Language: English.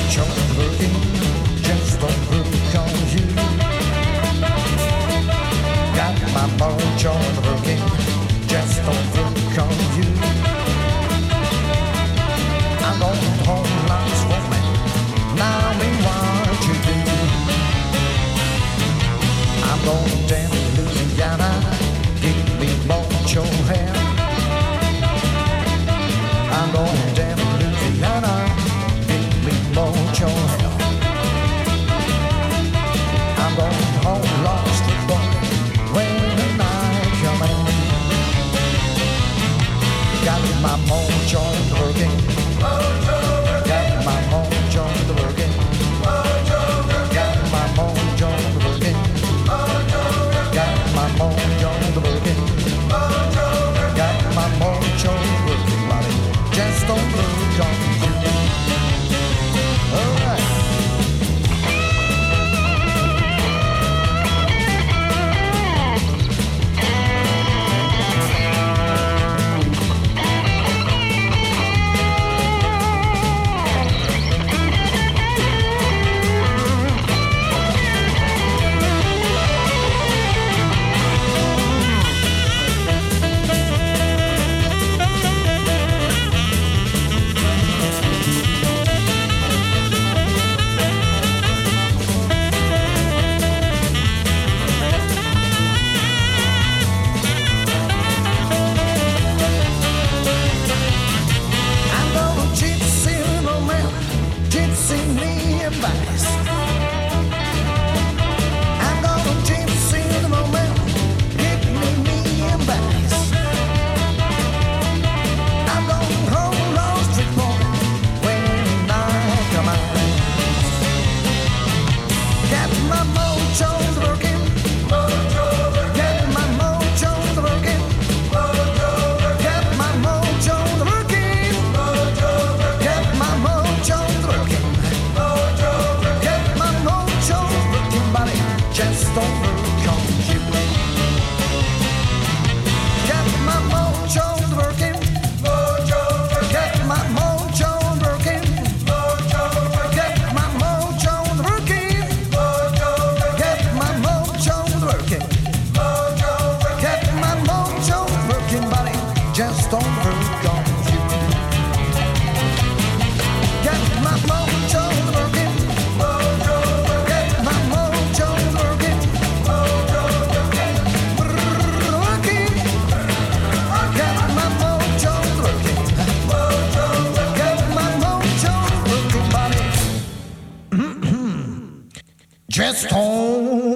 mojo working, just don't work on you. Got my mojo working, just don't work on you. I'm going home, lost woman. Now me what you do. I'm going down to Louisiana, give me mojo hair. I'm going down to Louisiana, give me mojo hair. I'm going home, lost woman, when the night come in. Got my mojo working. Got my mojo working. Got my mojo working. Got my mojo working. Got my mojo working, buddy. Just don't look on you. All right. Just don't